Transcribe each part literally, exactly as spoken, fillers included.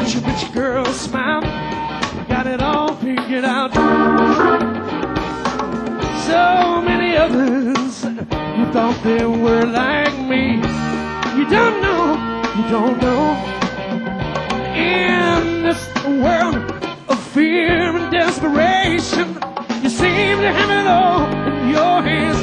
bunch of rich girls smile, got it all figured out. So many others who thought they were like me. You don't know, you don't know. In this world of fear and desperation, you seem to have it all in your hands.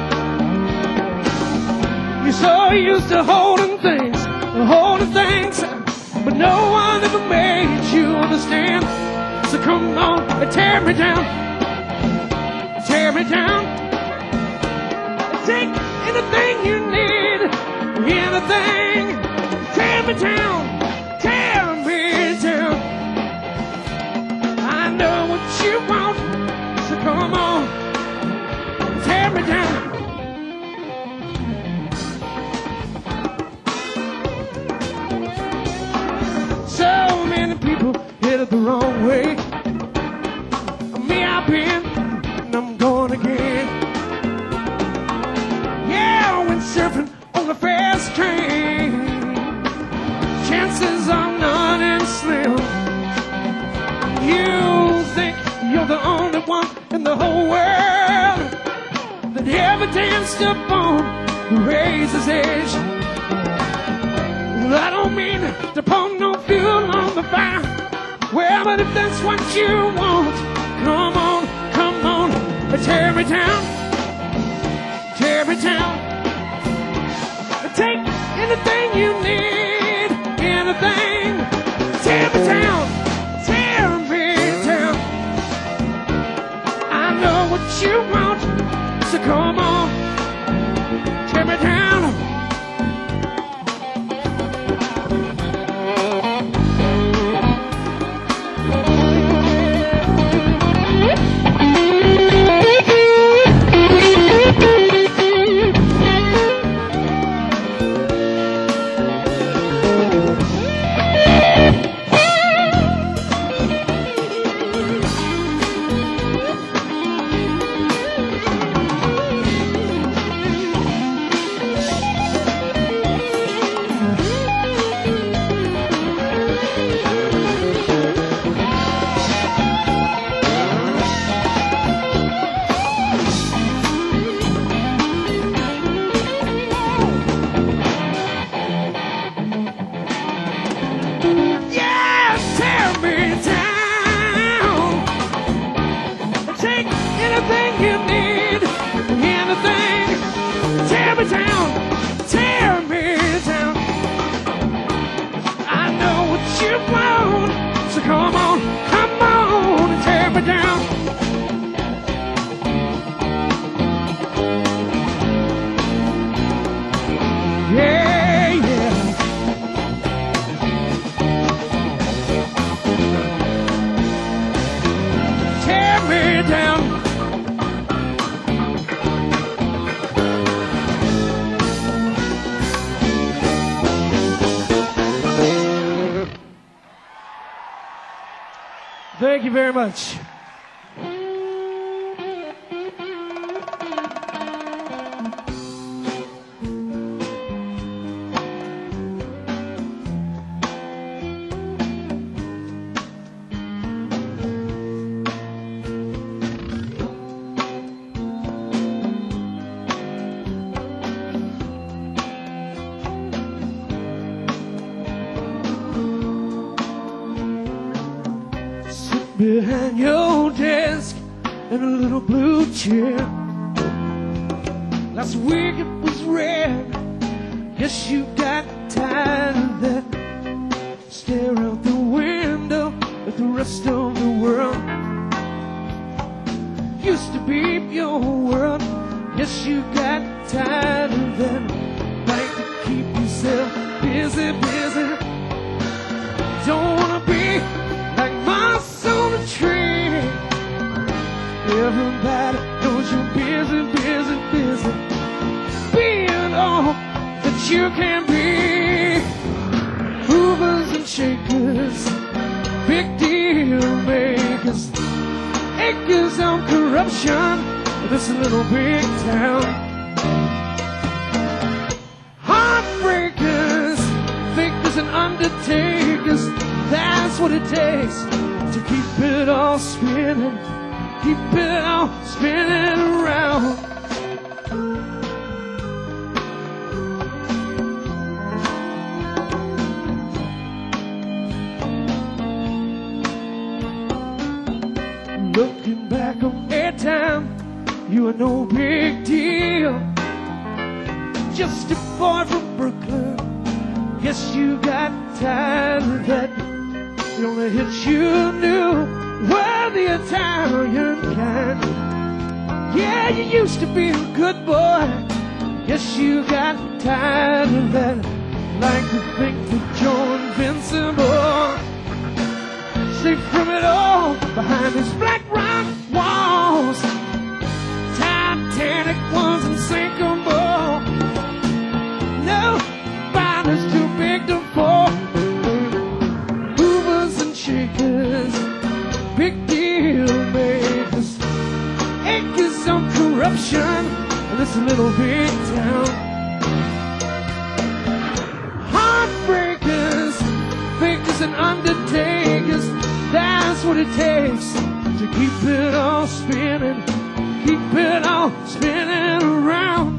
You're so used to holding things, holding things, but no one ever made you understand. So come on, tear me down, tear me down. Take anything you need, anything. Tear me down, tear me down. I know what you want, so come on, tear me down. So many people headed the wrong way. Me, I've been, and I'm going again. Yeah, when surfing on the fast train, chances are none and slim. You think you're the only one in the whole world that ever danced up on the razor's edge. I don't mean to pour no fuel on the fire. Well, but if that's what you want, come on, come on, tear me down, tear me down. Take anything you need, anything. Tear me down, tear me down. I know what you want, so come on, tear me down. Thank you very much. Behind your desk in a little blue chair. Last week it was red. Guess you got tired of that. Stare out the window at the rest of the world. Used to be your world. Guess you got tired of that. Like to keep yourself busy, busy. Don't wanna be like moss on a tree. Everybody knows you're busy, busy, busy. Being all that you can be. Movers and shakers, big deal makers. Acres of corruption, this little big town. Heartbreakers, fakers and undertakers. That That's what it takes to keep it all spinning, keep it all spinning around. Looking back on that time, you were no big deal. Just a boy from Brooklyn. Guess you got tired of that. The only hits you knew were the Italian kind. Yeah, you used to be a good boy. Guess you got tired of that. Like to think that you're invincible, safe from it all behind these black rock walls. Titanic was unsinkable. Nobody's too big to fall. Movers and shakers, big deal makers, acres of corruption in this little big town. Heartbreakers, fakers and undertakers. That's what it takes to keep it all spinning, keep it all spinning around.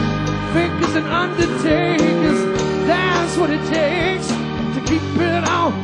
Undertakers, that's what it takes to keep it all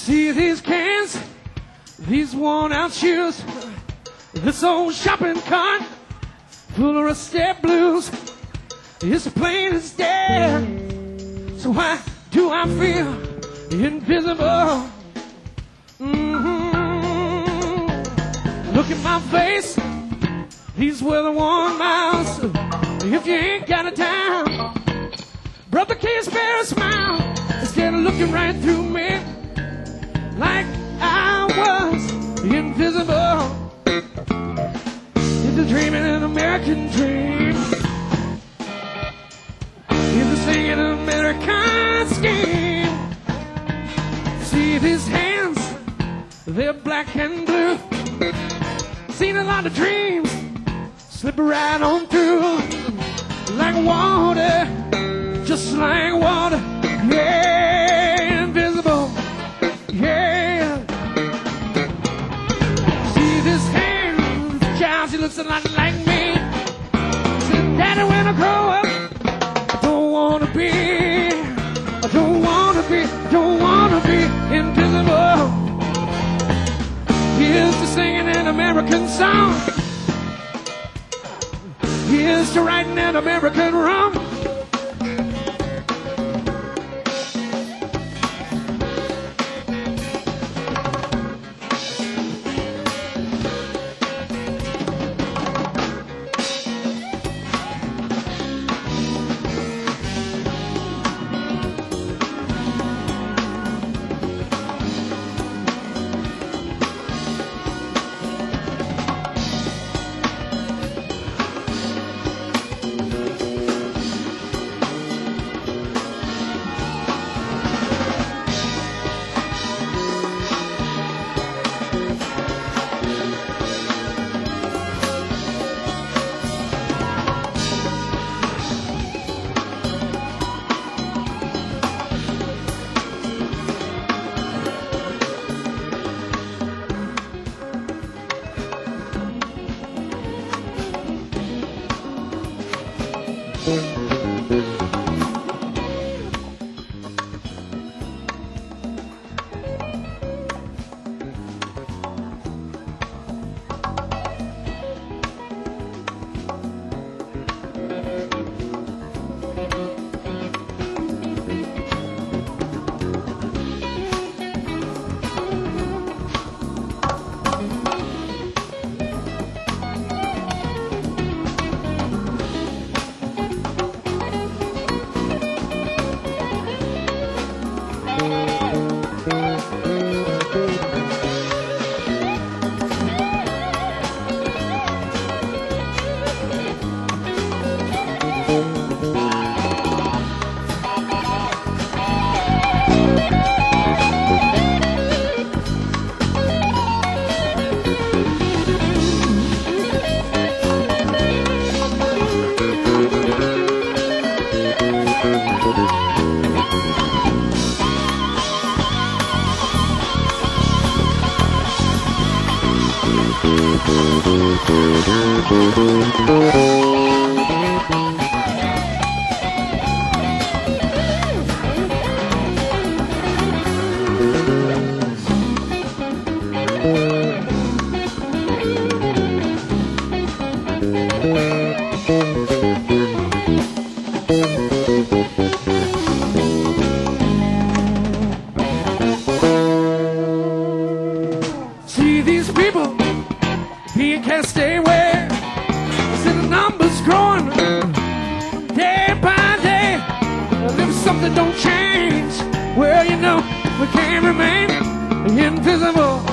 See these cans, these worn out shoes, this old shopping cart full of rusted blues. It's plain as day. So why do I feel invisible? Mm-hmm. Look at my face, these were the worn miles. If you ain't got a dime, brother, can't spare a smile. Instead of looking right through me like I was invisible. It's a dreaming an American dream. It's a singing an American scheme. See these hands, they're black and blue. Seen a lot of dreams slip right on through like water, just like water. Yeah, invisible. Yeah. See this hand, child, she looks a lot like me. Said, Daddy, when I grow up, I don't wanna be, I don't wanna be, don't wanna be invisible. Here's to singing an American song. Here's to writing an American rum. See these people being cast away. See the numbers growing day by day. If something don't change, well, you know, we can't remain invisible,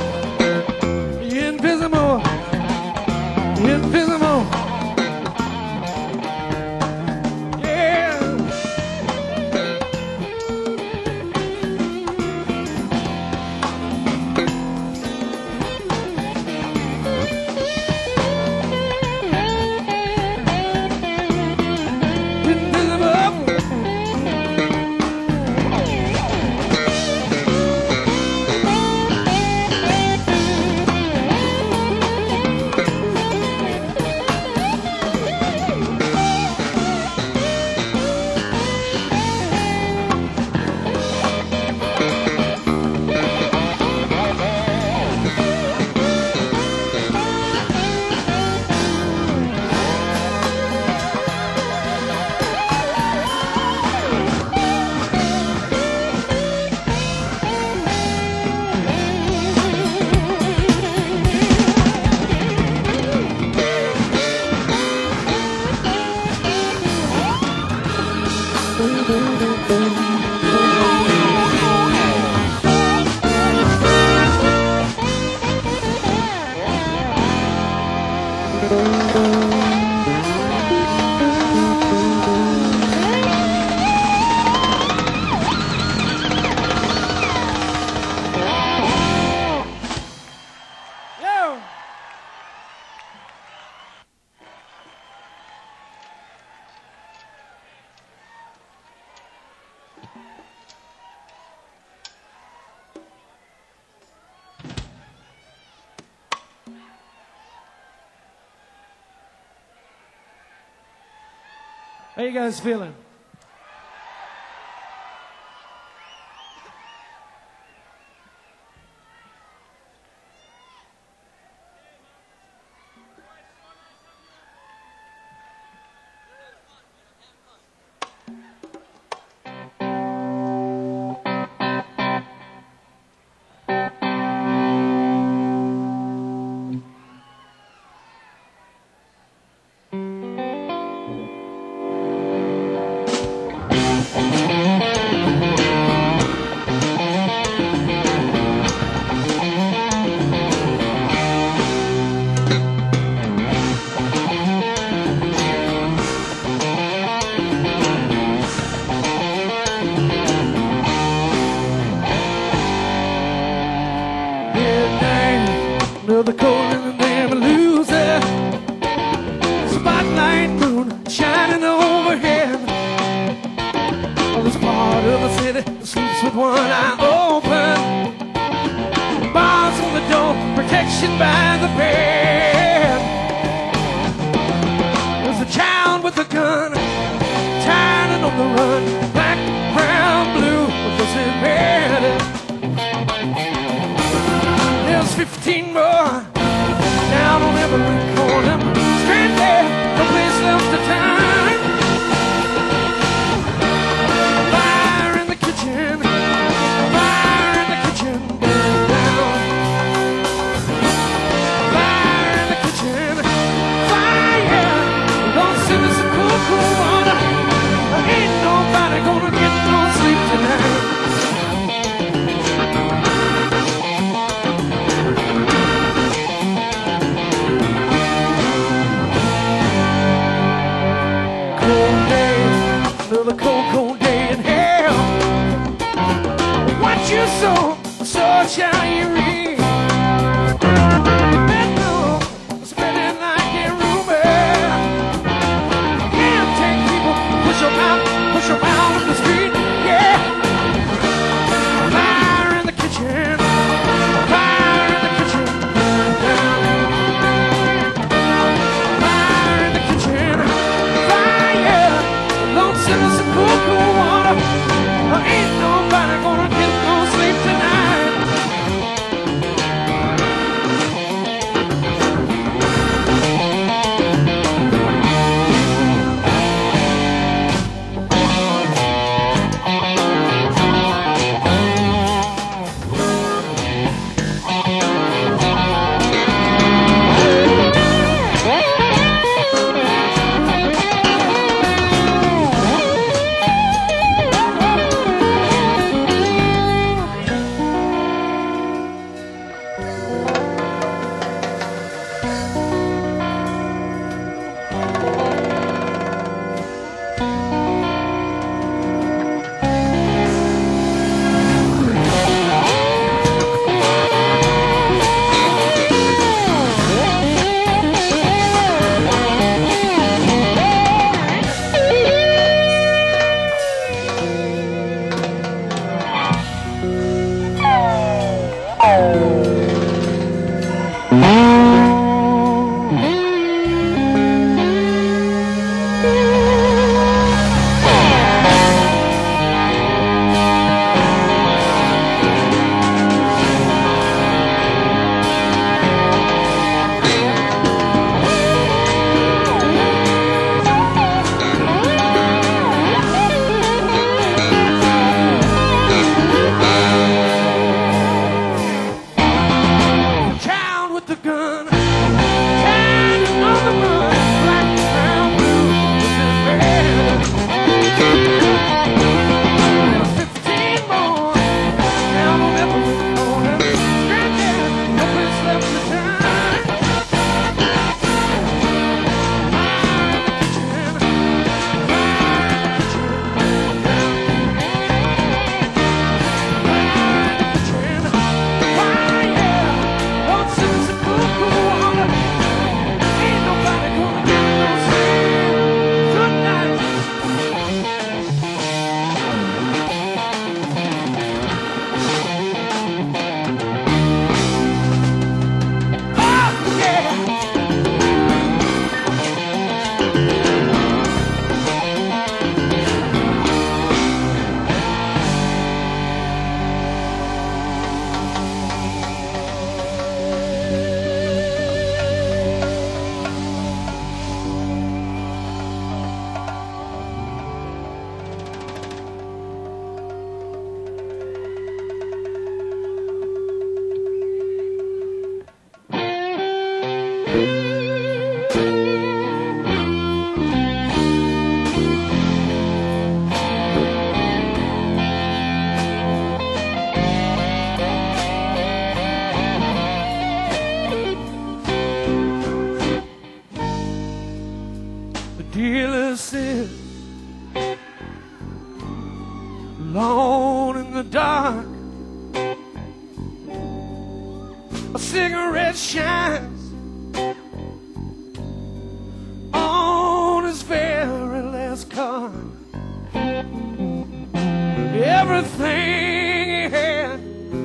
invisible, invisible. How you guys feeling? The cold in the damn loser. Spotlight moon shining overhead. Oh, this part of the city sleeps with one eye open. Bars on the door, protection by the bed. There's a child with a gun, tired and on the run. Black, brown, blue, with us embedded. There's fifteen more down on every corner, stranded, no place left to turn. Fire in the kitchen, fire in the kitchen, burn down. Fire in the kitchen, fire. Don't send us some cool, cool water. Ain't nobody gonna get no sleep tonight. Another cold, cold day in hell. What you sow, so shall you reap. Bedroom, spending like a rumor. Can't take you dealer sits alone in the dark. A cigarette shines on his very last card. Everything he had,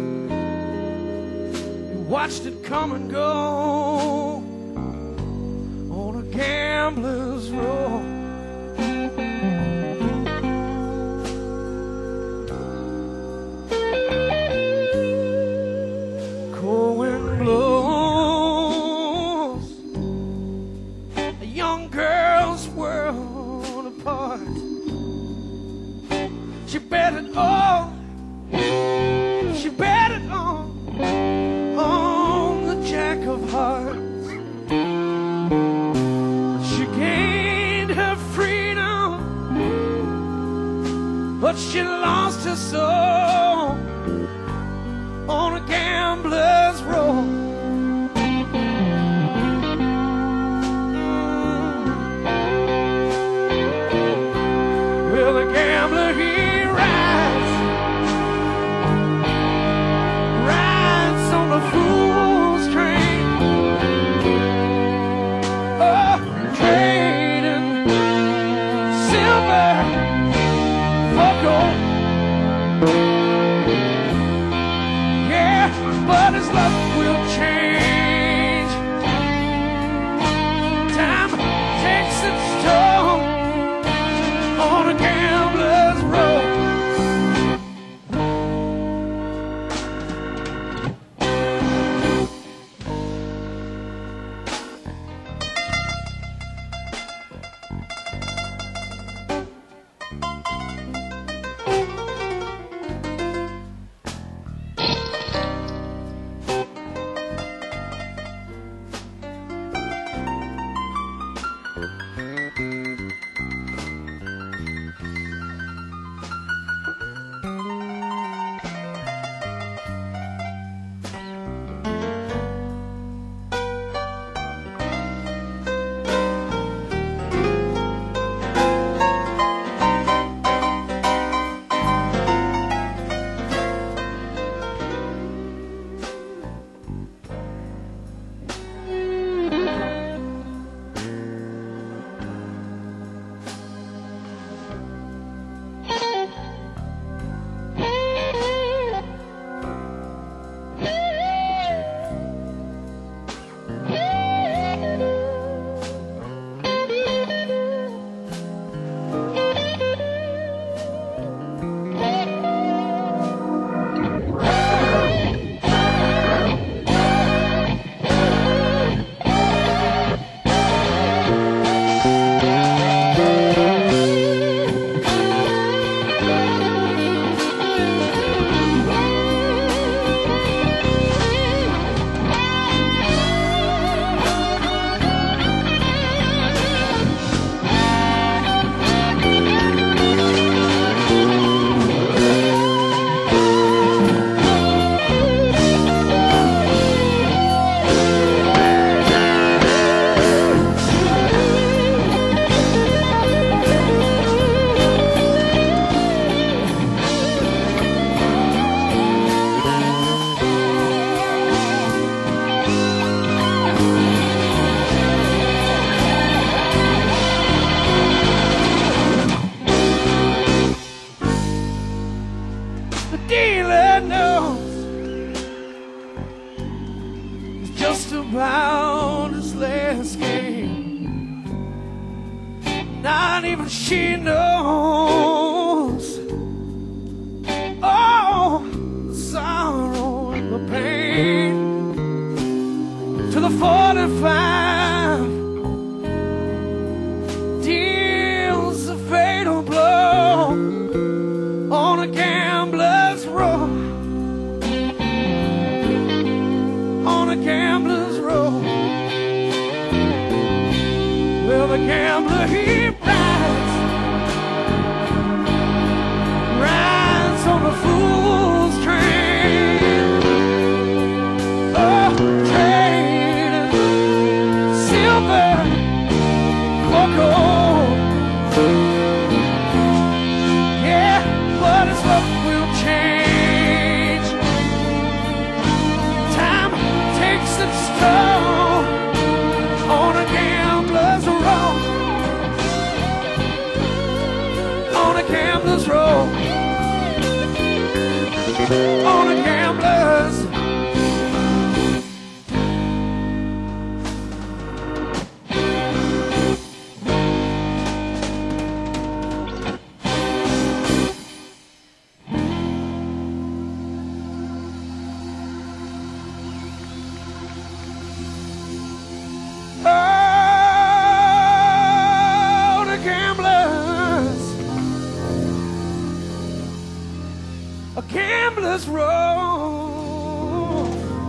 he watched it come and go on a gambler's roll. Cold wind blows a young girl's world apart. She bet it all, she bet it all on the Jack of Hearts. She gained her freedom, but she lost her soul on a gambler's roll. Well, the gambler, he a fool's train, oh, trading silver for gold. Yeah, but his luck will change. Time takes its toll on a gambler's road. The dealer knows it's just about his last game. Not even she knows. Oh, the sorrow and the pain. To the forty-five deals a fatal blow on a gambler's road, on a gambler's road. Well, the gambler, he rides, rides on a fool's train, oh, trading silver for gold. gambler's roll. On a gambler's. A gambler's roll.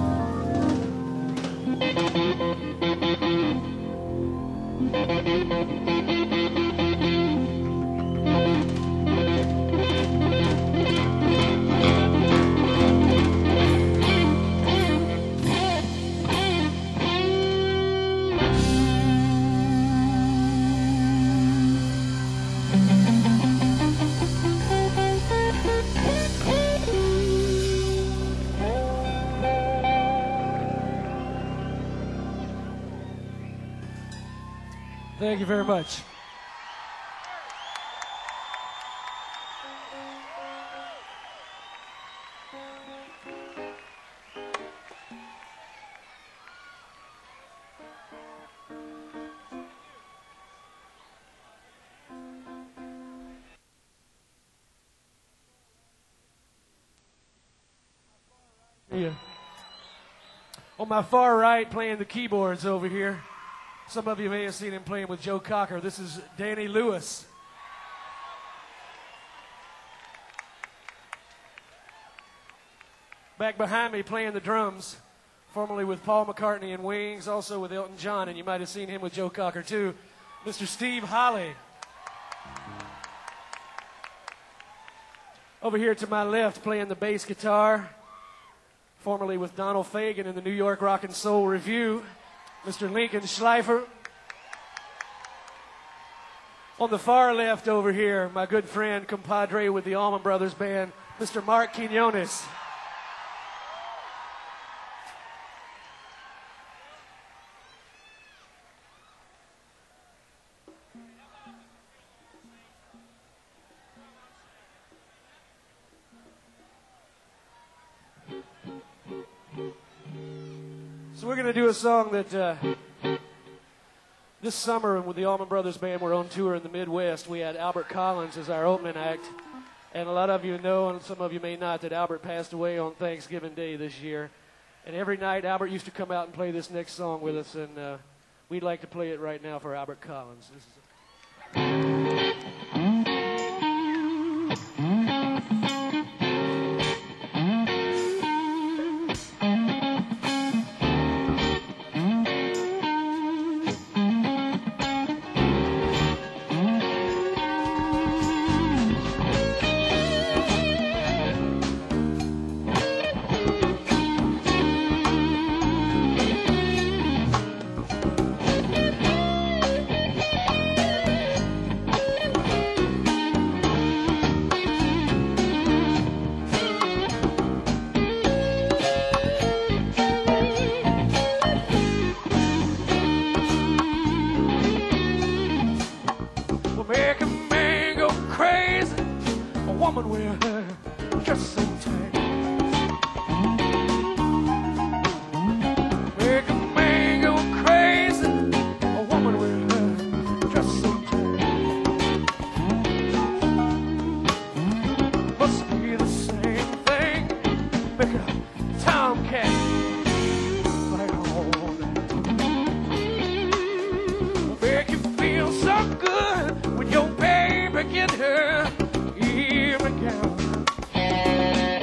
Thank you very much. Yeah. On my far right, playing the keyboards over here. Some of you may have seen him playing with Joe Cocker. This is Danny Lewis. Back behind me playing the drums, formerly with Paul McCartney and Wings, also with Elton John, and you might have seen him with Joe Cocker too, Mister Steve Holly. Over here to my left playing the bass guitar, formerly with Donald Fagen in the New York Rock and Soul Review, Mister Lincoln Schleifer. On the far left over here, my good friend, compadre with the Allman Brothers Band, Mister Mark Quinones. So we're going to do a song that uh, this summer with the Allman Brothers Band, we're on tour in the Midwest. We had Albert Collins as our opening act. And a lot of you know, and some of you may not, that Albert passed away on Thanksgiving Day this year. And every night, Albert used to come out and play this next song with us. And uh, we'd like to play it right now for Albert Collins. This is woman with her just so tight. Make a man go crazy, a woman with her just so tight. Must be the same thing, make a tomcat fight all night. Make you feel so good when your baby get her. Here we go.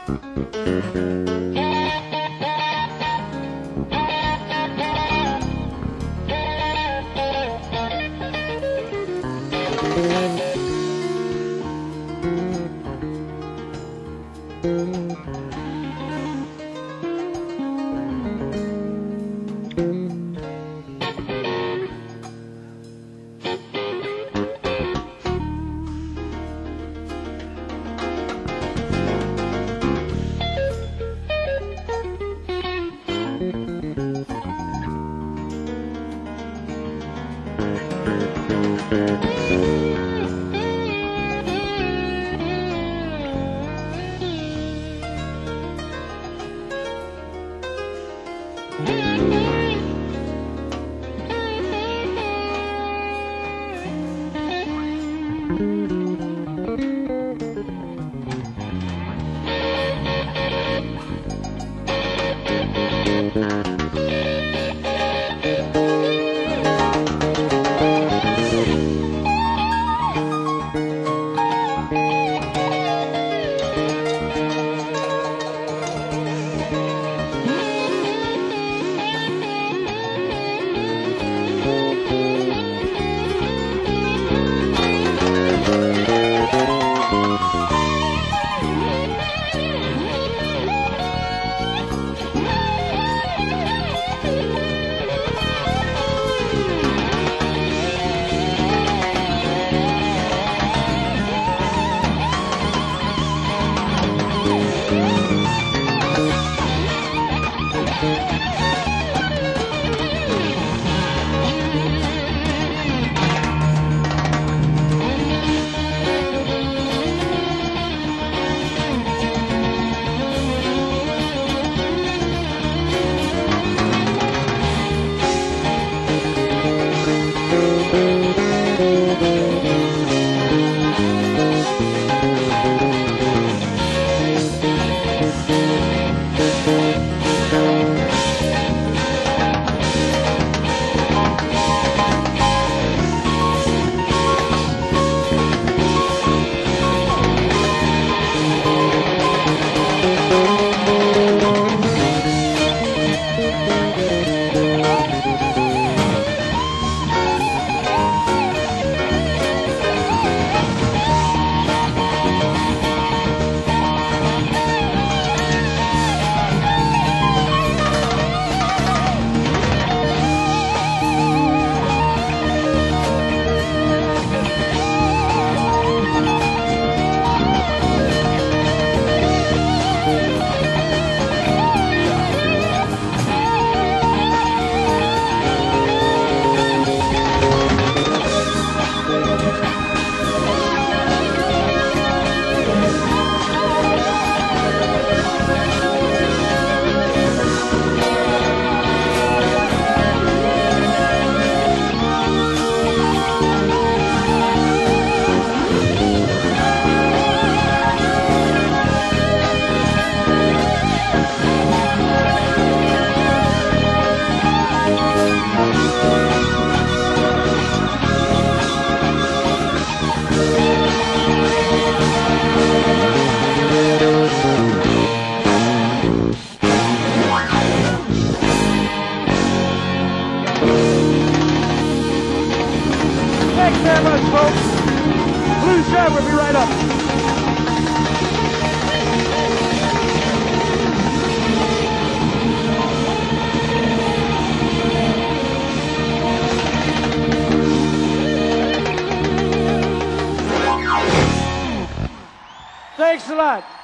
Thanks very much, folks. Blues Drive will be right up. Thanks a lot.